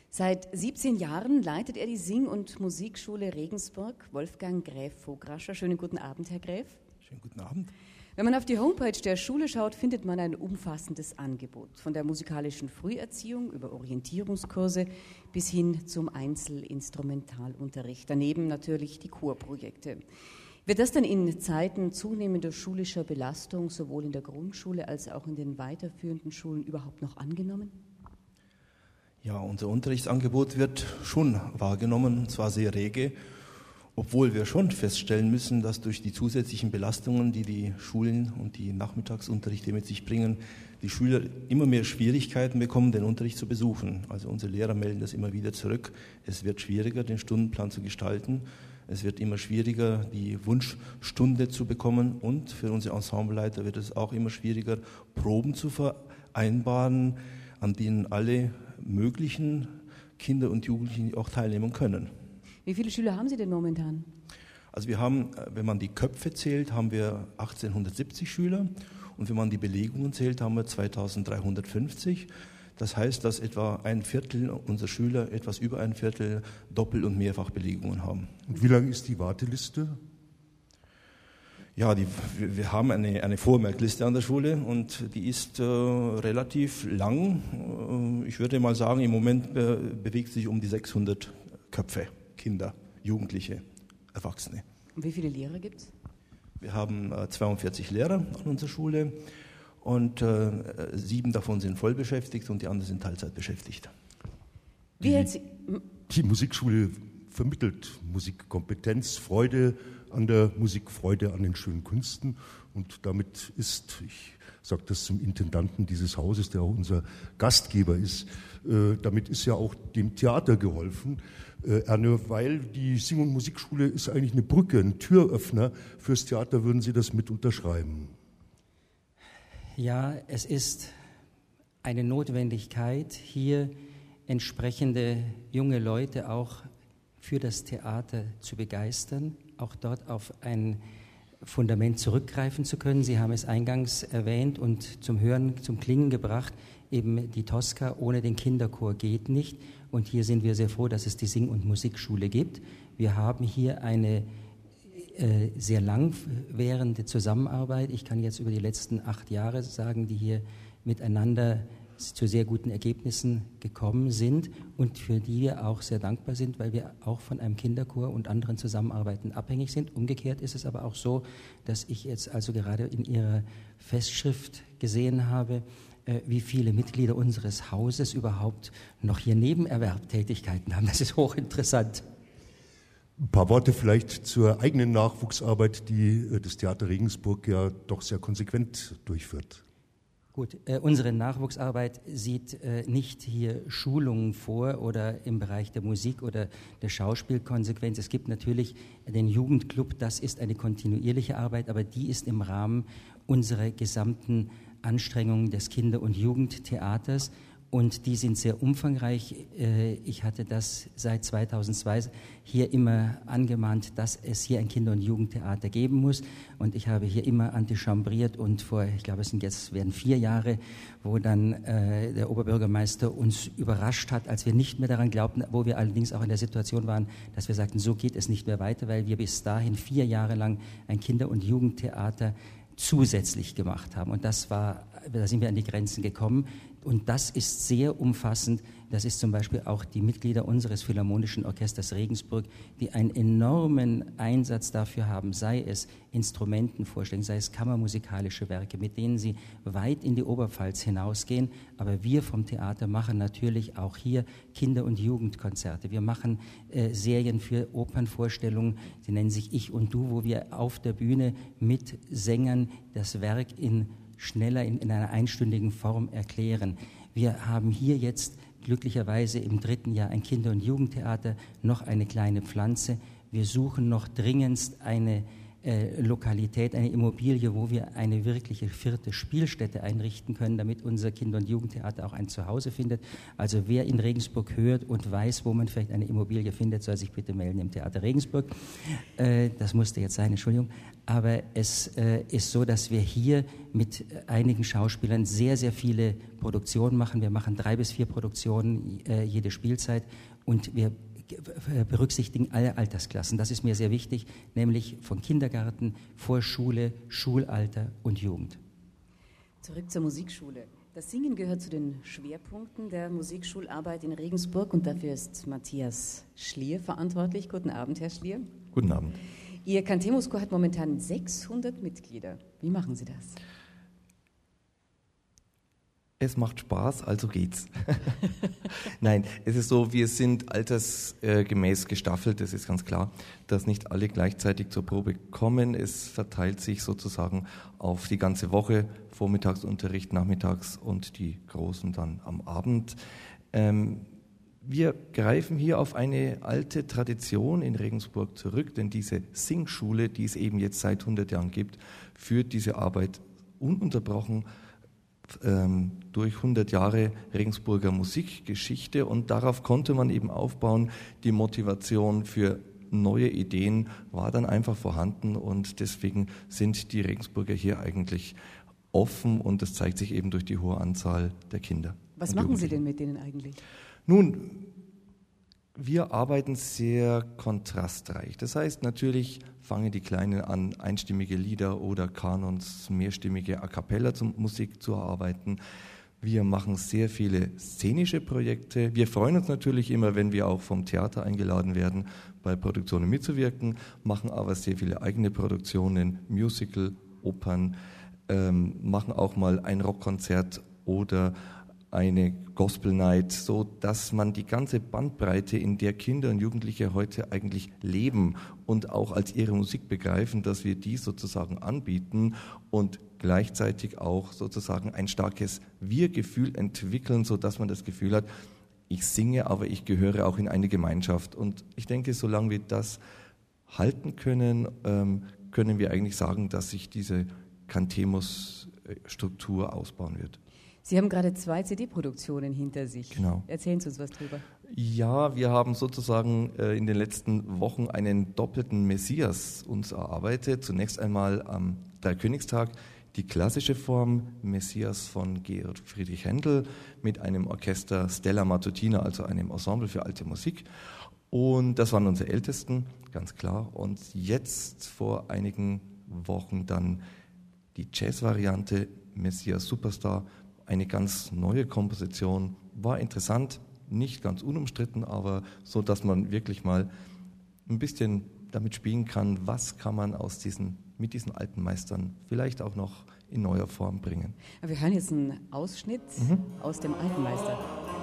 Seit 17 Jahren leitet er die Sing- und Musikschule Regensburg. Wolfgang Gräf-Vograscher. Schönen guten Abend, Herr Gräf. Schönen guten Abend. Wenn man auf die Homepage der Schule schaut, findet man ein umfassendes Angebot. Von der musikalischen Früherziehung über Orientierungskurse bis hin zum Einzelinstrumentalunterricht. Daneben natürlich die Chorprojekte. Wird das denn in Zeiten zunehmender schulischer Belastung sowohl in der Grundschule als auch in den weiterführenden Schulen überhaupt noch angenommen? Ja, unser Unterrichtsangebot wird schon wahrgenommen, und zwar sehr rege, obwohl wir schon feststellen müssen, dass durch die zusätzlichen Belastungen, die die Schulen und die Nachmittagsunterrichte mit sich bringen, die Schüler immer mehr Schwierigkeiten bekommen, den Unterricht zu besuchen. Also unsere Lehrer melden das immer wieder zurück. Es wird schwieriger, den Stundenplan zu gestalten. Es wird immer schwieriger, die Wunschstunde zu bekommen. Und für unsere Ensembleleiter wird es auch immer schwieriger, Proben zu vereinbaren, an denen alle möglichen Kinder und Jugendlichen auch teilnehmen können. Wie viele Schüler haben Sie denn momentan? Also wir haben, wenn man die Köpfe zählt, haben wir 1870 Schüler und wenn man die Belegungen zählt, haben wir 2350. Das heißt, dass etwa ein Viertel unserer Schüler, etwas über ein Viertel, Doppel- und Mehrfachbelegungen haben. Und wie lang ist die Warteliste? Ja, wir haben eine Vormerkliste an der Schule und die ist relativ lang. Ich würde mal sagen, im Moment bewegt sich um die 600 Köpfe, Kinder, Jugendliche, Erwachsene. Und wie viele Lehrer gibt es? Wir haben 42 Lehrer an unserer Schule und 7 davon sind voll beschäftigt und die anderen sind Teilzeit beschäftigt. Die Musikschule vermittelt Musikkompetenz, Freude an der Musik, Freude an den schönen Künsten und damit ist, ich sage das zum Intendanten dieses Hauses, der auch unser Gastgeber ist, damit ist ja auch dem Theater geholfen, weil die Sing- und Musikschule ist eigentlich eine Brücke, ein Türöffner fürs Theater. Würden Sie das mit unterschreiben? Ja, es ist eine Notwendigkeit, hier entsprechende junge Leute auch für das Theater zu begeistern, auch dort auf ein Fundament zurückgreifen zu können. Sie haben es eingangs erwähnt und zum Hören, zum Klingen gebracht, eben die Tosca ohne den Kinderchor geht nicht. Und hier sind wir sehr froh, dass es die Sing- und Musikschule gibt. Wir haben hier eine sehr langwährende Zusammenarbeit. Ich kann jetzt über die letzten 8 Jahre sagen, die hier miteinander zu sehr guten Ergebnissen gekommen sind und für die wir auch sehr dankbar sind, weil wir auch von einem Kinderchor und anderen Zusammenarbeiten abhängig sind. Umgekehrt ist es aber auch so, dass ich jetzt also gerade in Ihrer Festschrift gesehen habe, wie viele Mitglieder unseres Hauses überhaupt noch hier Nebenerwerbtätigkeiten haben. Das ist hochinteressant. Ein paar Worte vielleicht zur eigenen Nachwuchsarbeit, die das Theater Regensburg ja doch sehr konsequent durchführt. Gut, unsere Nachwuchsarbeit sieht nicht hier Schulungen vor oder im Bereich der Musik oder der Schauspielkonsequenz. Es gibt natürlich den Jugendclub, das ist eine kontinuierliche Arbeit, aber die ist im Rahmen unserer gesamten Anstrengungen des Kinder- und Jugendtheaters und die sind sehr umfangreich. Ich hatte das seit 2002 hier immer angemahnt, dass es hier ein Kinder- und Jugendtheater geben muss und ich habe hier immer antichambriert und ich glaube es werden 4 Jahre, wo dann der Oberbürgermeister uns überrascht hat, als wir nicht mehr daran glaubten, wo wir allerdings auch in der Situation waren, dass wir sagten, so geht es nicht mehr weiter, weil wir bis dahin 4 Jahre lang ein Kinder- und Jugendtheater zusätzlich gemacht haben. Und da sind wir an die Grenzen gekommen. Und das ist sehr umfassend. Das ist zum Beispiel auch die Mitglieder unseres Philharmonischen Orchesters Regensburg, die einen enormen Einsatz dafür haben, sei es Instrumentenvorschläge, sei es kammermusikalische Werke, mit denen sie weit in die Oberpfalz hinausgehen. Aber wir vom Theater machen natürlich auch hier Kinder- und Jugendkonzerte. Wir machen Serien für Opernvorstellungen, sie nennen sich Ich und Du, wo wir auf der Bühne mit Sängern das Werk schneller in einer einstündigen Form erklären. Wir haben hier jetzt glücklicherweise im 3. Jahr ein Kinder- und Jugendtheater, noch eine kleine Pflanze. Wir suchen noch dringendst eine Lokalität, eine Immobilie, wo wir eine wirkliche 4. Spielstätte einrichten können, damit unser Kinder- und Jugendtheater auch ein Zuhause findet. Also wer in Regensburg hört und weiß, wo man vielleicht eine Immobilie findet, soll sich bitte melden im Theater Regensburg. Das musste jetzt sein, Entschuldigung. Aber es ist so, dass wir hier mit einigen Schauspielern sehr, sehr viele Produktionen machen. Wir machen 3 bis 4 Produktionen jede Spielzeit und wir berücksichtigen alle Altersklassen. Das ist mir sehr wichtig, nämlich von Kindergarten, Vorschule, Schulalter und Jugend. Zurück zur Musikschule. Das Singen gehört zu den Schwerpunkten der Musikschularbeit in Regensburg und dafür ist Matthias Schlier verantwortlich. Guten Abend, Herr Schlier. Guten Abend. Ihr Cantemus-Chor hat momentan 600 Mitglieder. Wie machen Sie das? Es macht Spaß, also geht's. Nein, es ist so, wir sind altersgemäß gestaffelt, das ist ganz klar, dass nicht alle gleichzeitig zur Probe kommen. Es verteilt sich sozusagen auf die ganze Woche, Vormittagsunterricht, nachmittags und die Großen dann am Abend. Wir greifen hier auf eine alte Tradition in Regensburg zurück, denn diese Singschule, die es eben jetzt seit 100 Jahren gibt, führt diese Arbeit ununterbrochen durch 100 Jahre Regensburger Musikgeschichte und darauf konnte man eben aufbauen. Die Motivation für neue Ideen war dann einfach vorhanden und deswegen sind die Regensburger hier eigentlich offen und das zeigt sich eben durch die hohe Anzahl der Kinder. Was machen Sie denn mit denen eigentlich? Nun, wir arbeiten sehr kontrastreich. Das heißt, natürlich fangen die Kleinen an, einstimmige Lieder oder Kanons, mehrstimmige A cappella Musik zu erarbeiten. Wir machen sehr viele szenische Projekte. Wir freuen uns natürlich immer, wenn wir auch vom Theater eingeladen werden, bei Produktionen mitzuwirken, machen aber sehr viele eigene Produktionen, Musical, Opern, machen auch mal ein Rockkonzert oder eine Gospel Night, so dass man die ganze Bandbreite, in der Kinder und Jugendliche heute eigentlich leben und auch als ihre Musik begreifen, dass wir die sozusagen anbieten und gleichzeitig auch sozusagen ein starkes Wir-Gefühl entwickeln, so dass man das Gefühl hat, ich singe, aber ich gehöre auch in eine Gemeinschaft. Und ich denke, solange wir das halten können, können wir eigentlich sagen, dass sich diese Cantemus-Struktur ausbauen wird. Sie haben gerade 2 CD-Produktionen hinter sich. Genau. Erzählen Sie uns was drüber. Ja, wir haben sozusagen in den letzten Wochen einen doppelten Messias uns erarbeitet. Zunächst einmal am Dreikönigstag die klassische Form Messias von Georg Friedrich Händel mit einem Orchester Stella Matutina, also einem Ensemble für alte Musik. Und das waren unsere Ältesten, ganz klar. Und jetzt vor einigen Wochen dann die Jazz-Variante Messias Superstar, eine ganz neue Komposition, war interessant, nicht ganz unumstritten, aber so, dass man wirklich mal ein bisschen damit spielen kann, was kann man mit diesen alten Meistern vielleicht auch noch in neuer Form bringen. Wir hören jetzt einen Ausschnitt aus dem Alten Meister.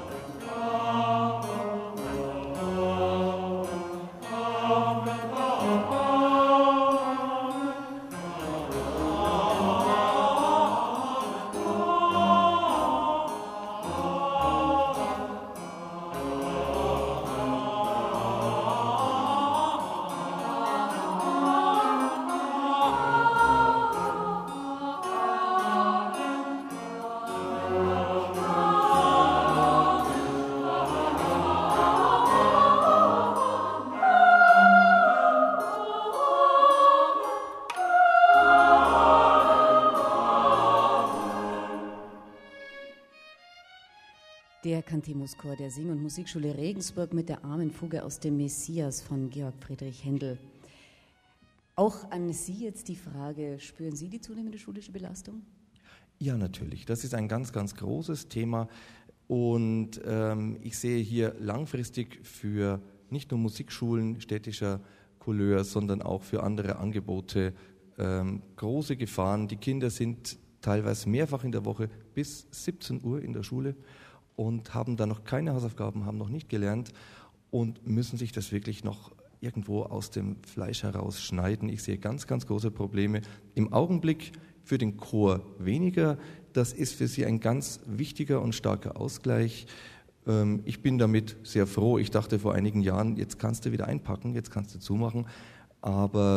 Der Cantemus-Chor der Sing- und Musikschule Regensburg mit der Armenfuge aus dem Messias von Georg Friedrich Händel. Auch an Sie jetzt die Frage, spüren Sie die zunehmende schulische Belastung? Ja, natürlich. Das ist ein ganz, ganz großes Thema und ich sehe hier langfristig für nicht nur Musikschulen städtischer Couleur, sondern auch für andere Angebote große Gefahren. Die Kinder sind teilweise mehrfach in der Woche bis 17 Uhr in der Schule und haben da noch keine Hausaufgaben, haben noch nicht gelernt und müssen sich das wirklich noch irgendwo aus dem Fleisch heraus schneiden. Ich sehe ganz, ganz große Probleme. Im Augenblick für den Chor weniger. Das ist für sie ein ganz wichtiger und starker Ausgleich. Ich bin damit sehr froh. Ich dachte vor einigen Jahren, jetzt kannst du wieder einpacken, jetzt kannst du zumachen. Aber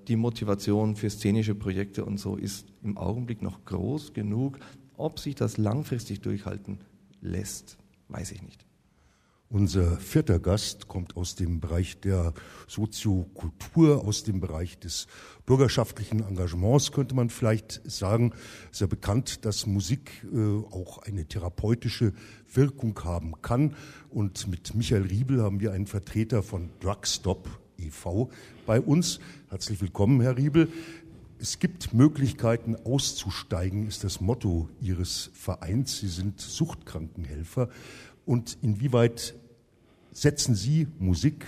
die Motivation für szenische Projekte und so ist im Augenblick noch groß genug. Ob sich das langfristig durchhalten lässt, weiß ich nicht. Unser vierter Gast kommt aus dem Bereich der Soziokultur, aus dem Bereich des bürgerschaftlichen Engagements, könnte man vielleicht sagen. Es ist ja bekannt, dass Musik auch eine therapeutische Wirkung haben kann. Und mit Michael Riebel haben wir einen Vertreter von Drugstop e.V. bei uns. Herzlich willkommen, Herr Riebel. Es gibt Möglichkeiten auszusteigen, ist das Motto Ihres Vereins. Sie sind Suchtkrankenhelfer. Und inwieweit setzen Sie Musik,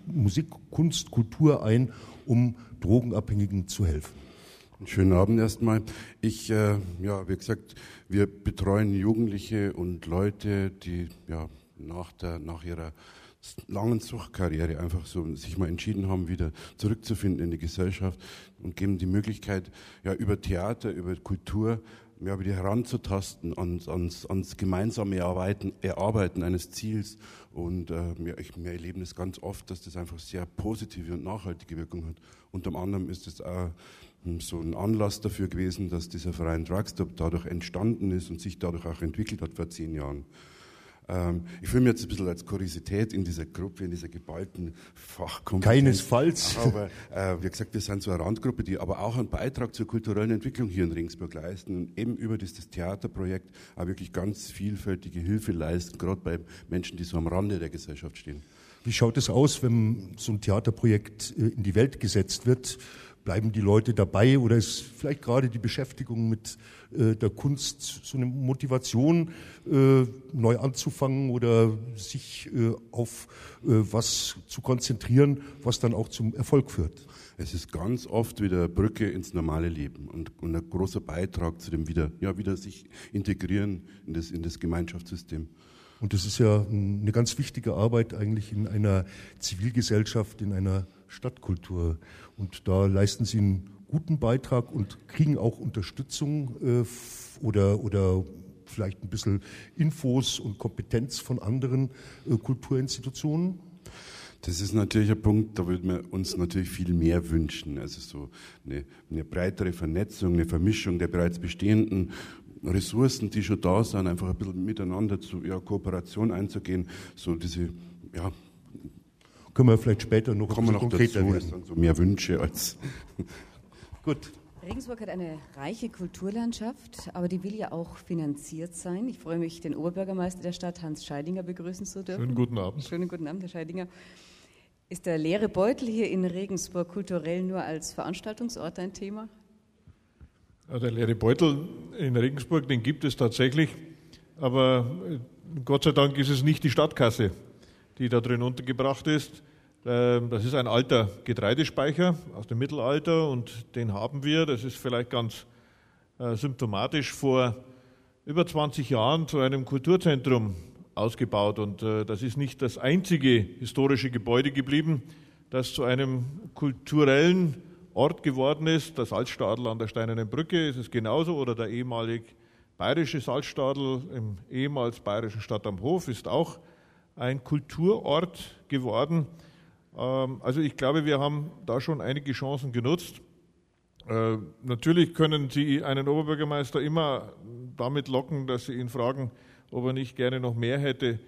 Kunst, Kultur ein, um Drogenabhängigen zu helfen? Schönen Abend erstmal. Wie gesagt, wir betreuen Jugendliche und Leute, die nach ihrer langen Suchtkarriere einfach so sich mal entschieden haben, wieder zurückzufinden in die Gesellschaft und geben die Möglichkeit, über Theater, über Kultur, wieder heranzutasten ans gemeinsame Erarbeiten eines Ziels. Und wir erleben es ganz oft, dass das einfach sehr positive und nachhaltige Wirkung hat. Unter anderem ist es auch so ein Anlass dafür gewesen, dass dieser Verein Drugstop dadurch entstanden ist und sich dadurch auch entwickelt hat vor 10 Jahren. Ich fühle mich jetzt ein bisschen als Kuriosität in dieser Gruppe, in dieser geballten Fachkompetenz. Keinesfalls. Aber wie gesagt, wir sind so eine Randgruppe, die aber auch einen Beitrag zur kulturellen Entwicklung hier in Regensburg leisten und eben über das Theaterprojekt auch wirklich ganz vielfältige Hilfe leisten, gerade bei Menschen, die so am Rande der Gesellschaft stehen. Wie schaut es aus, wenn so ein Theaterprojekt in die Welt gesetzt wird? Bleiben die Leute dabei oder ist vielleicht gerade die Beschäftigung mit der Kunst so eine Motivation, neu anzufangen oder sich auf was zu konzentrieren, was dann auch zum Erfolg führt? Es ist ganz oft wieder Brücke ins normale Leben und ein großer Beitrag zu dem wieder sich integrieren in das Gemeinschaftssystem. Und das ist ja eine ganz wichtige Arbeit eigentlich in einer Zivilgesellschaft, in einer Stadtkultur. Und da leisten Sie einen guten Beitrag und kriegen auch Unterstützung oder vielleicht ein bisschen Infos und Kompetenz von anderen Kulturinstitutionen. Das ist natürlich ein Punkt, da würden wir uns natürlich viel mehr wünschen. Also so eine breitere Vernetzung, eine Vermischung der bereits bestehenden Ressourcen, die schon da sind, einfach ein bisschen miteinander zu Kooperation einzugehen. So diese, können wir vielleicht später noch konkreter werden. Das sind so mehr Wünsche als... Gut. Regensburg hat eine reiche Kulturlandschaft, aber die will ja auch finanziert sein. Ich freue mich, den Oberbürgermeister der Stadt, Hans Scheidinger, begrüßen zu dürfen. Schönen guten Abend. Schönen guten Abend, Herr Scheidinger. Ist der leere Beutel hier in Regensburg kulturell nur als Veranstaltungsort ein Thema? Ja, der leere Beutel in Regensburg, den gibt es tatsächlich, aber Gott sei Dank ist es nicht die Stadtkasse, die da drin untergebracht ist. Das ist ein alter Getreidespeicher aus dem Mittelalter und den haben wir, das ist vielleicht ganz symptomatisch, vor über 20 Jahren zu einem Kulturzentrum ausgebaut. Und das ist nicht das einzige historische Gebäude geblieben, das zu einem kulturellen Ort geworden ist. Das Salzstadel an der Steinernen Brücke ist es genauso, oder der ehemalig bayerische Salzstadel im ehemals bayerischen Stadt am Hof ist auch ein Kulturort geworden. Also ich glaube, wir haben da schon einige Chancen genutzt. Natürlich können Sie einen Oberbürgermeister immer damit locken, dass Sie ihn fragen, ob er nicht gerne noch mehr hätte,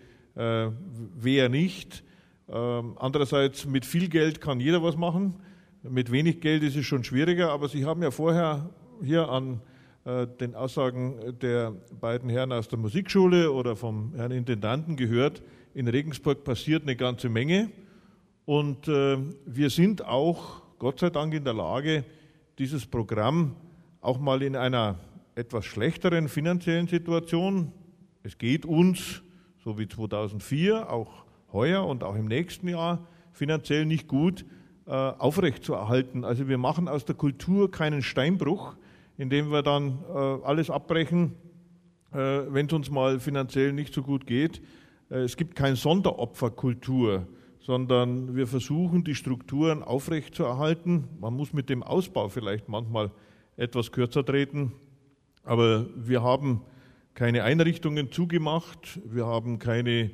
wer nicht. Andererseits, mit viel Geld kann jeder was machen. Mit wenig Geld ist es schon schwieriger, aber Sie haben ja vorher hier an den Aussagen der beiden Herren aus der Musikschule oder vom Herrn Intendanten gehört, in Regensburg passiert eine ganze Menge und wir sind auch, Gott sei Dank, in der Lage, dieses Programm auch mal in einer etwas schlechteren finanziellen Situation, es geht uns, so wie 2004, auch heuer und auch im nächsten Jahr finanziell nicht gut, aufrechtzuerhalten. Also wir machen aus der Kultur keinen Steinbruch, indem wir dann alles abbrechen, wenn es uns mal finanziell nicht so gut geht. Es gibt keine Sonderopferkultur, sondern wir versuchen, die Strukturen aufrechtzuerhalten. Man muss mit dem Ausbau vielleicht manchmal etwas kürzer treten, aber wir haben keine Einrichtungen zugemacht, wir haben keine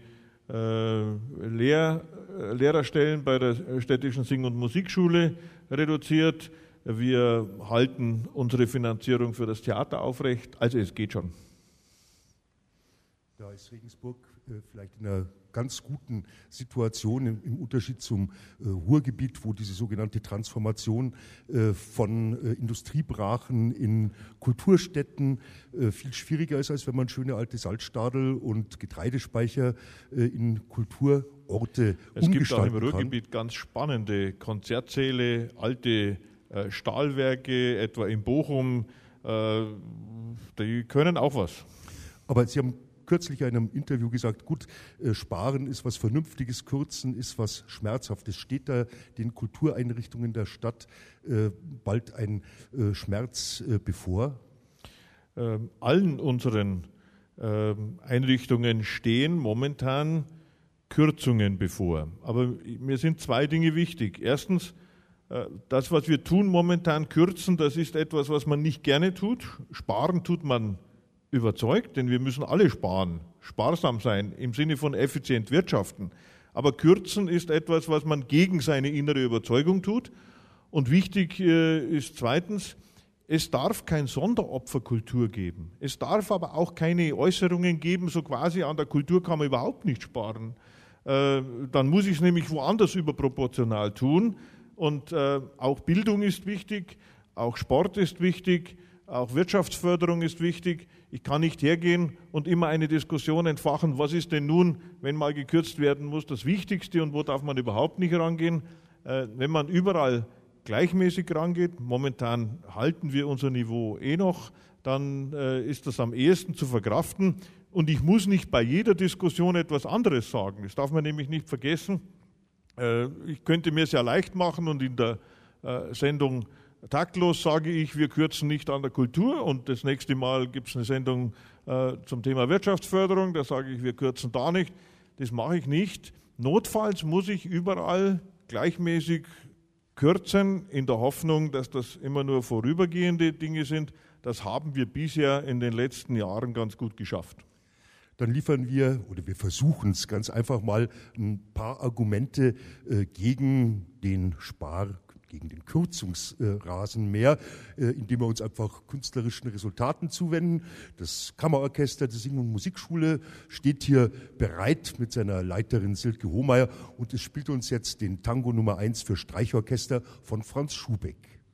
Lehrerstellen bei der städtischen Sing- und Musikschule reduziert. wir halten unsere Finanzierung für das Theater aufrecht. Also es geht schon. Da ist Regensburg vielleicht in einer ganz guten Situation im Unterschied zum Ruhrgebiet, wo diese sogenannte Transformation von Industriebrachen in Kulturstätten viel schwieriger ist, als wenn man schöne alte Salzstadel und Getreidespeicher in Kulturorte umgestalten kann. Es gibt auch im Ruhrgebiet ganz spannende Konzertsäle, alte Stahlwerke, etwa in Bochum, die können auch was. Aber Sie haben kürzlich in einem Interview gesagt, gut, Sparen ist was Vernünftiges, Kürzen ist was Schmerzhaftes. Steht da den Kultureinrichtungen der Stadt bald ein Schmerz bevor? Allen unseren Einrichtungen stehen momentan Kürzungen bevor. Aber mir sind zwei Dinge wichtig. Erstens, das, was wir tun momentan, kürzen, das ist etwas, was man nicht gerne tut. Sparen tut man überzeugt, denn wir müssen alle sparen, sparsam sein, im Sinne von effizient wirtschaften. Aber kürzen ist etwas, was man gegen seine innere Überzeugung tut. Und wichtig ist zweitens, es darf kein Sonderopferkultur geben. Es darf aber auch keine Äußerungen geben, so quasi an der Kultur kann man überhaupt nicht sparen. Dann muss ich es nämlich woanders überproportional tun. Und auch Bildung ist wichtig, auch Sport ist wichtig, auch Wirtschaftsförderung ist wichtig. Ich kann nicht hergehen und immer eine Diskussion entfachen, was ist denn nun, wenn mal gekürzt werden muss, das Wichtigste und wo darf man überhaupt nicht rangehen. Wenn man überall gleichmäßig rangeht, momentan halten wir unser Niveau noch, dann ist das am ehesten zu verkraften. Und ich muss nicht bei jeder Diskussion etwas anderes sagen. Das darf man nämlich nicht vergessen. Ich könnte mir es ja leicht machen und in der Sendung taktlos sage ich, wir kürzen nicht an der Kultur und das nächste Mal gibt es eine Sendung zum Thema Wirtschaftsförderung, da sage ich, wir kürzen da nicht. Das mache ich nicht. Notfalls muss ich überall gleichmäßig kürzen, in der Hoffnung, dass das immer nur vorübergehende Dinge sind. Das haben wir bisher in den letzten Jahren ganz gut geschafft. Dann liefern wir, oder wir versuchen es ganz einfach mal, ein paar Argumente gegen den Kürzungsrasenmäher, indem wir uns einfach künstlerischen Resultaten zuwenden. Das Kammerorchester der Sing- und Musikschule steht hier bereit mit seiner Leiterin Silke Hohmeier und es spielt uns jetzt den Tango Nummer 1 für Streichorchester von Franz Schubeck.